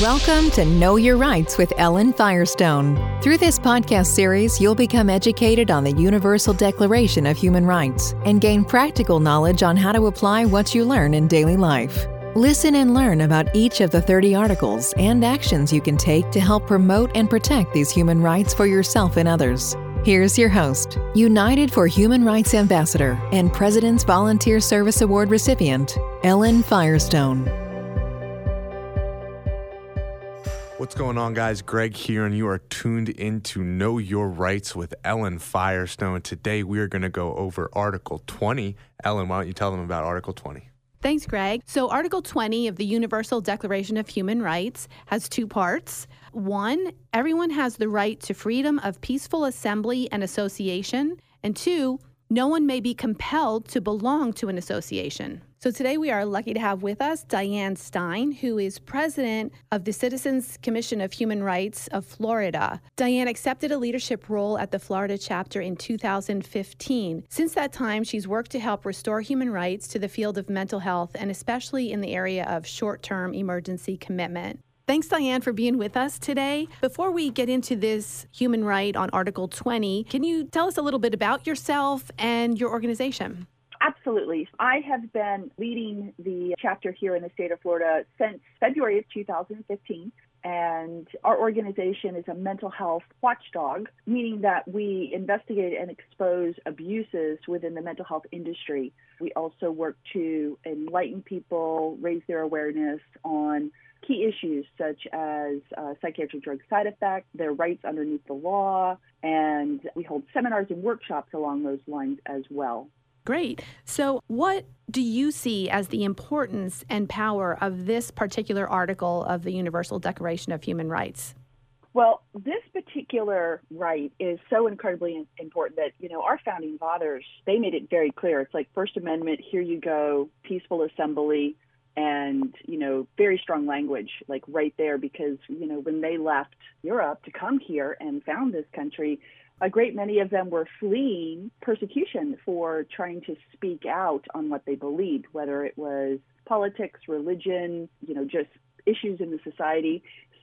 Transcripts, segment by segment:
Welcome to Know Your Rights with Ellen Firestone. Through this podcast series, you'll become educated on the Universal Declaration of Human Rights and gain practical knowledge on how to apply what you learn in daily life. Listen and learn about each of the 30 articles and actions you can take to help promote and protect these human rights for yourself and others. Here's your host, United for Human Rights Ambassador and President's Volunteer Service Award recipient, Ellen Firestone. What's going on, guys? Greg here, and you are tuned in to Know Your Rights with Ellen Firestone. Today, we are going to go over Article 20. Ellen, why don't you tell them about Article 20? Thanks, Greg. So Article 20 of the Universal Declaration of Human Rights has two parts. One, everyone has the right to freedom of peaceful assembly and association. And two, no one may be compelled to belong to an association. So today we are lucky to have with us Diane Stein, who is president of the Citizens Commission of Human Rights of Florida. Diane accepted a leadership role at the Florida chapter in 2015. Since that time, she's worked to help restore human rights to the field of mental health, and especially in the area of short-term emergency commitment. Thanks, Diane, for being with us today. Before we get into this human right on Article 20, can you tell us a little bit about yourself and your organization? Absolutely. I have been leading the chapter here in the state of Florida since February of 2015. And our organization is a mental health watchdog, meaning that we investigate and expose abuses within the mental health industry. We also work to enlighten people, raise their awareness on key issues such as psychiatric drug side effects, their rights underneath the law, and we hold seminars and workshops along those lines as well. Great. So what do you see as the importance and power of this particular article of the Universal Declaration of Human Rights? Well, this particular right is so incredibly important that, our founding fathers, they made it very clear. It's like First Amendment, here you go, peaceful assembly, and, very strong language, like right there, because, when they left Europe to come here and found this country, a great many of them were fleeing persecution for trying to speak out on what they believed, whether it was politics, religion, just issues in the society.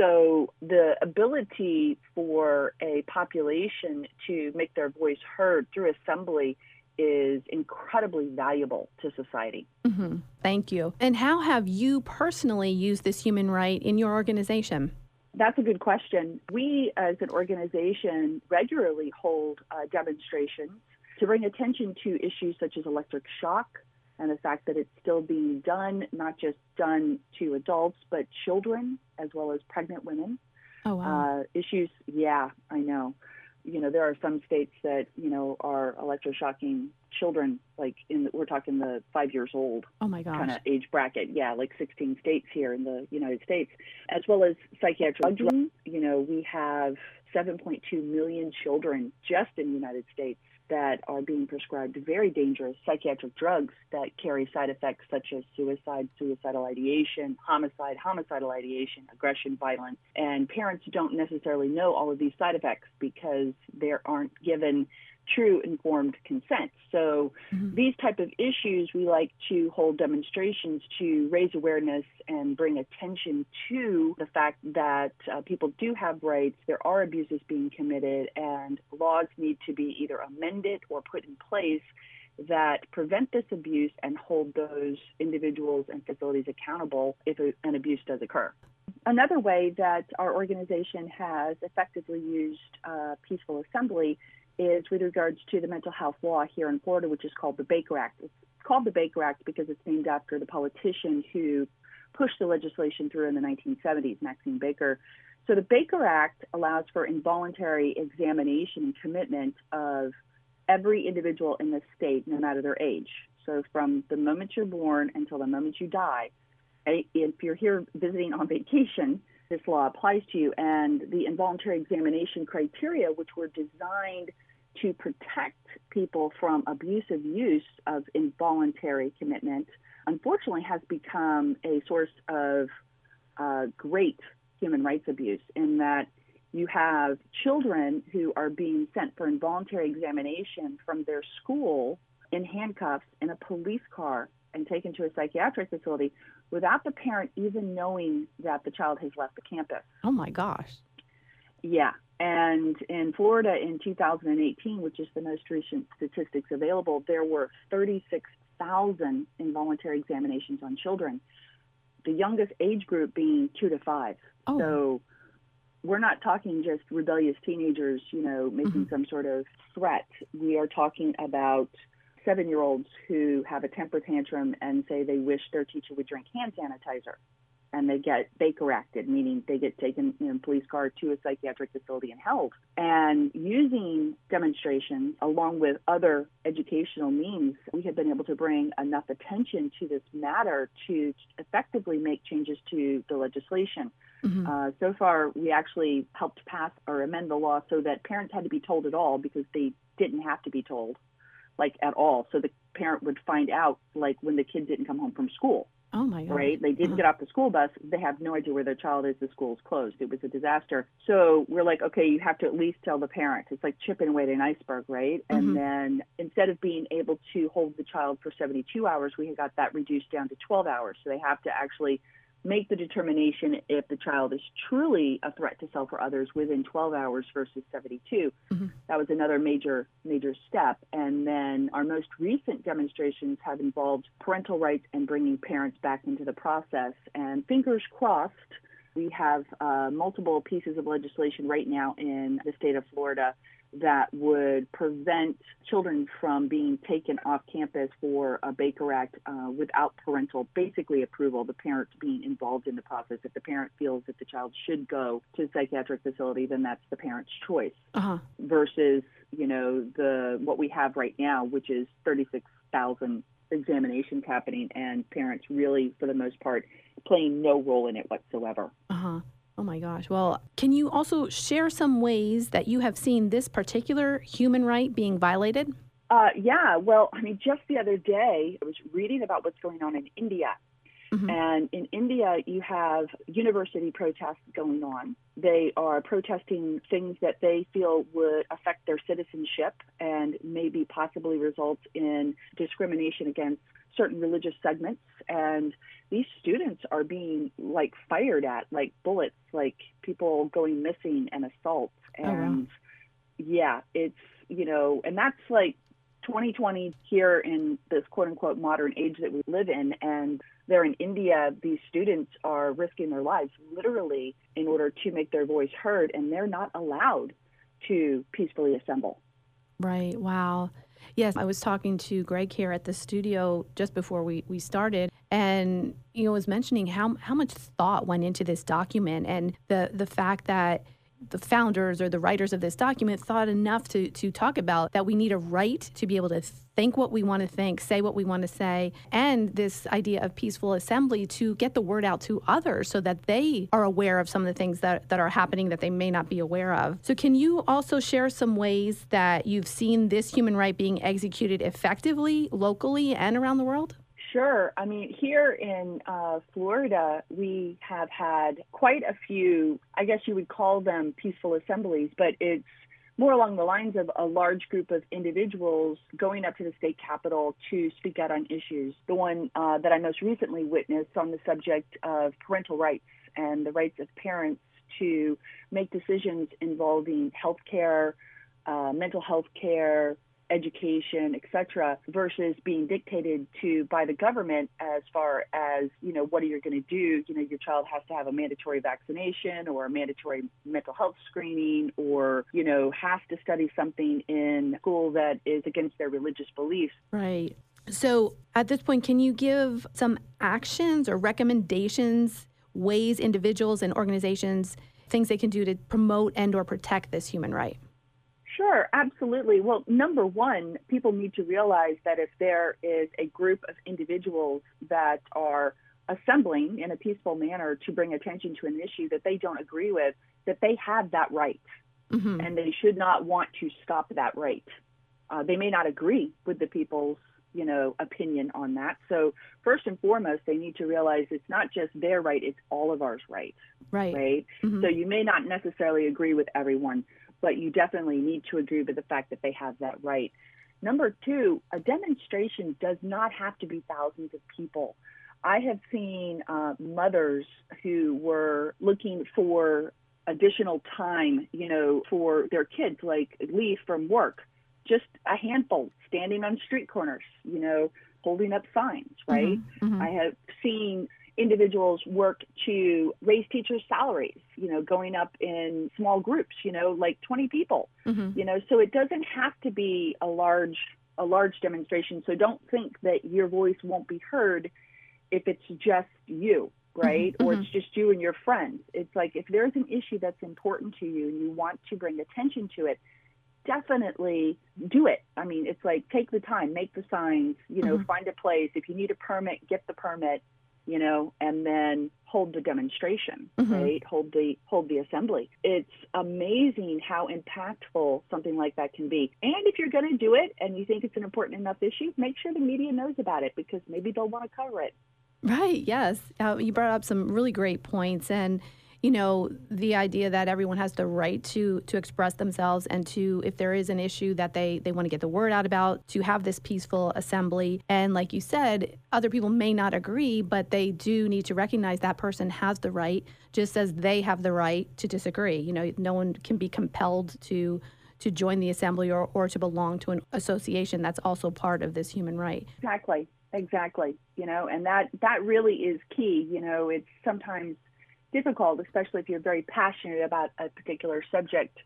So the ability for a population to make their voice heard through assembly is incredibly valuable to society. Mm-hmm. Thank you. And how have you personally used this human right in your organization? That's a good question. We, as an organization, regularly hold demonstrations to bring attention to issues such as electric shock and the fact that it's still being done, not just done to adults, but children as well as pregnant women. Oh, wow. Issues, yeah, I know. There are some states that, are electroshocking children, we're talking the 5 years old. Oh my gosh. Kind of age bracket. Yeah, 16 states here in the United States, as well as psychiatric drugs. We have 7.2 million children just in the United States that are being prescribed very dangerous psychiatric drugs that carry side effects such as suicide, suicidal ideation, homicide, homicidal ideation, aggression, violence. And parents don't necessarily know all of these side effects because they aren't given true informed consent. So these type of issues, we like to hold demonstrations to raise awareness and bring attention to the fact that people do have rights, there are abuses being committed, and laws need to be either amended or put in place that prevent this abuse and hold those individuals and facilities accountable if an abuse does occur. Another way that our organization has effectively used peaceful assembly is with regards to the mental health law here in Florida, which is called the Baker Act. It's called the Baker Act because it's named after the politician who pushed the legislation through in the 1970s, Maxine Baker. So the Baker Act allows for involuntary examination and commitment of every individual in the state, no matter their age. So from the moment you're born until the moment you die, if you're here visiting on vacation, this law applies to you. And the involuntary examination criteria, which were designed to protect people from abusive use of involuntary commitment, unfortunately has become a source of great human rights abuse, in that you have children who are being sent for involuntary examination from their school in handcuffs in a police car and taken to a psychiatric facility without the parent even knowing that the child has left the campus. Oh my gosh. Yeah. And in Florida in 2018, which is the most recent statistics available, there were 36,000 involuntary examinations on children, the youngest age group being 2 to 5. Oh. So we're not talking just rebellious teenagers, making some sort of threat. We are talking about 7-year-olds who have a temper tantrum and say they wish their teacher would drink hand sanitizer, and they get Baker acted, meaning they get taken in a police car to a psychiatric facility and held. And using demonstrations along with other educational means, we have been able to bring enough attention to this matter to effectively make changes to the legislation. So far, we actually helped pass or amend the law so that parents had to be told at all, because they didn't have to be told, at all. So the parent would find out, when the kid didn't come home from school. Oh my God. Right? They didn't get off the school bus. They have no idea where their child is. The school's closed. It was a disaster. So we're like, okay, you have to at least tell the parent. It's like chipping away at an iceberg, right? And then instead of being able to hold the child for 72 hours, we got that reduced down to 12 hours. So they have to actually make the determination if the child is truly a threat to self or others within 12 hours versus 72. That was another major step. And then our most recent demonstrations have involved parental rights and bringing parents back into the process. And fingers crossed, we have multiple pieces of legislation right now in the state of Florida that would prevent children from being taken off campus for a Baker Act without parental, basically approval, the parent being involved in the process. If the parent feels that the child should go to a psychiatric facility, then that's the parent's choice. Versus, what we have right now, which is 36,000 examinations happening and parents really, for the most part, playing no role in it whatsoever. Oh my gosh. Well, can you also share some ways that you have seen this particular human right being violated? Yeah. Well, just the other day, I was reading about what's going on in India. And in India, you have university protests going on. They are protesting things that they feel would affect their citizenship and maybe possibly result in discrimination against certain religious segments. And these students are being fired at like bullets, like people going missing and assaults. And yeah, it's, and that's 2020 here in this quote unquote modern age that we live in. And there in India, these students are risking their lives literally in order to make their voice heard, and they're not allowed to peacefully assemble. Right. Wow. Yes, I was talking to Greg here at the studio just before we started, and was mentioning how much thought went into this document, and the fact that the founders or the writers of this document thought enough to talk about that we need a right to be able to think what we want to think, say what we want to say, and this idea of peaceful assembly to get the word out to others so that they are aware of some of the things that are happening that they may not be aware of. So can you also share some ways that you've seen this human right being executed effectively, locally, and around the world? Sure. Here in Florida, we have had quite a few, I guess you would call them peaceful assemblies, but it's more along the lines of a large group of individuals going up to the state capitol to speak out on issues. The one that I most recently witnessed on the subject of parental rights and the rights of parents to make decisions involving healthcare, mental health care, education, etc., versus being dictated to by the government as far as, what are you going to do? Your child has to have a mandatory vaccination or a mandatory mental health screening or, has to study something in school that is against their religious beliefs. Right. So at this point, can you give some actions or recommendations, ways individuals and organizations, things they can do to promote and or protect this human right? Sure, absolutely. Well, number one, people need to realize that if there is a group of individuals that are assembling in a peaceful manner to bring attention to an issue that they don't agree with, that they have that right. And they should not want to stop that right. They may not agree with the people's, opinion on that. So first and foremost, they need to realize it's not just their right, it's all of ours right. Right. So you may not necessarily agree with everyone, but you definitely need to agree with the fact that they have that right. Number two, a demonstration does not have to be thousands of people. I have seen mothers who were looking for additional time, for their kids, like leave from work, just a handful standing on street corners, holding up signs, right? I have seen individuals work to raise teachers' salaries, going up in small groups, like 20 people, so it doesn't have to be a large demonstration. So don't think that your voice won't be heard if it's just you, right? Or it's just you and your friends. It's like, if there's an issue that's important to you and you want to bring attention to it, definitely do it. I mean, it's like, take the time, make the signs, find a place. If you need a permit, get the permit, and then hold the demonstration, right? Hold the assembly. It's amazing how impactful something like that can be. And if you're going to do it and you think it's an important enough issue, make sure the media knows about it, because maybe they'll want to cover it. Right. Yes. You brought up some really great points. And, the idea that everyone has the right to express themselves, and to, if there is an issue that they want to get the word out about, to have this peaceful assembly. And like you said, other people may not agree, but they do need to recognize that person has the right, just as they have the right to disagree. No one can be compelled to join the assembly or to belong to an association. That's also part of this human right. Exactly. And that really is key. It's sometimes difficult, especially if you're very passionate about a particular subject,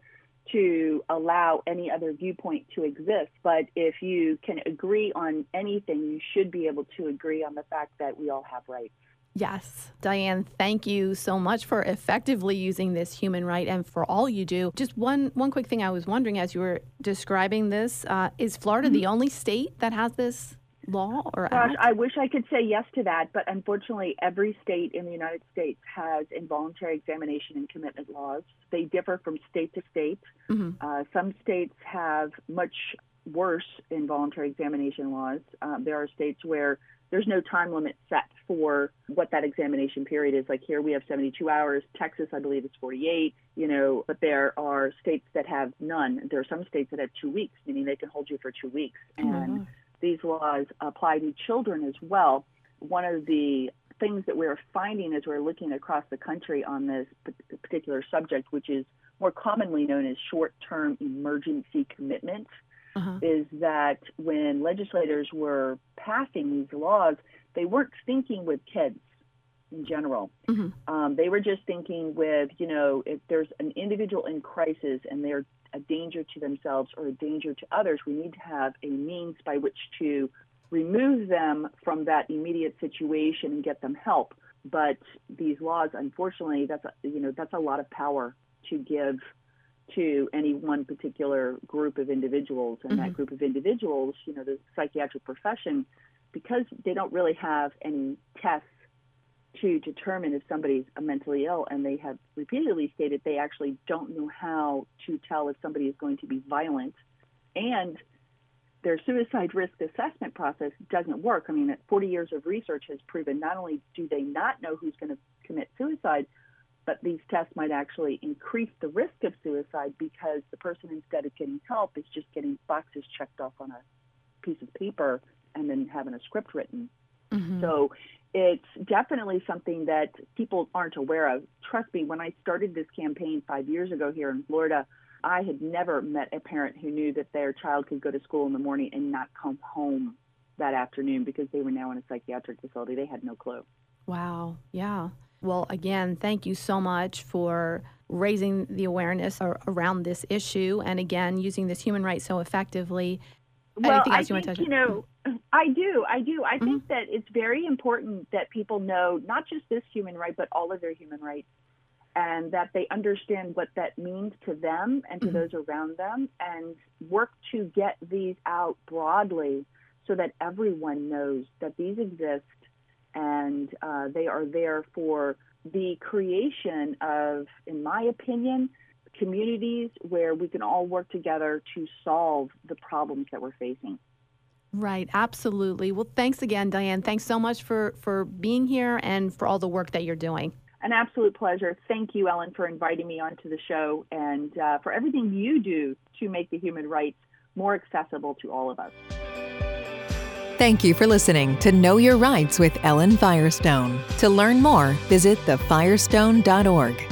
to allow any other viewpoint to exist. But if you can agree on anything, you should be able to agree on the fact that we all have rights. Yes. Diane, thank you so much for effectively using this human right and for all you do. Just one quick thing I was wondering as you were describing this, is Florida the only state that has this law or act? I wish I could say yes to that, but unfortunately every state in the United States has involuntary examination and commitment laws. They differ from state to state. Some states have much worse involuntary examination laws. There are states where there's no time limit set for what that examination period is. Like here we have 72 hours. Texas, I believe, is 48, but there are states that have none. There are some states that have 2 weeks, meaning they can hold you for 2 weeks. And these laws apply to children as well. One of the things that we're finding as we're looking across the country on this particular subject, which is more commonly known as short-term emergency commitment, is that when legislators were passing these laws, they weren't thinking with kids in general. They were just thinking with, if there's an individual in crisis and they're a danger to themselves or a danger to others, we need to have a means by which to remove them from that immediate situation and get them help. But these laws, unfortunately, that's a lot of power to give to any one particular group of individuals. And that group of individuals, the psychiatric profession, because they don't really have any tests to determine if somebody's mentally ill, and they have repeatedly stated they actually don't know how to tell if somebody is going to be violent, and their suicide risk assessment process doesn't work. I mean, 40 years of research has proven not only do they not know who's going to commit suicide, but these tests might actually increase the risk of suicide, because the person, instead of getting help, is just getting boxes checked off on a piece of paper and then having a script written. So it's definitely something that people aren't aware of. Trust me, when I started this campaign 5 years ago here in Florida, I had never met a parent who knew that their child could go to school in the morning and not come home that afternoon because they were now in a psychiatric facility. They had no clue. Wow. Yeah. Well, again, thank you so much for raising the awareness around this issue, and again, using this human right so effectively. Well, I think, I do. I think that it's very important that people know not just this human right, but all of their human rights, and that they understand what that means to them and to those around them, and work to get these out broadly so that everyone knows that these exist, and they are there for the creation of, in my opinion, communities where we can all work together to solve the problems that we're facing. Right, absolutely. Well, thanks again, Diane. Thanks so much for being here and for all the work that you're doing. An absolute pleasure. Thank you, Ellen, for inviting me onto the show, and for everything you do to make the human rights more accessible to all of us. Thank you for listening to Know Your Rights with Ellen Firestone. To learn more, visit thefirestone.org.